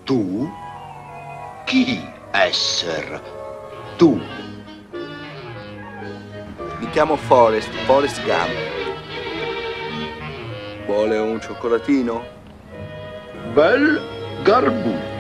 Tu? Chi esser tu? Mi chiamo Forrest Gump. Vuole un cioccolatino? Bel garbuglio.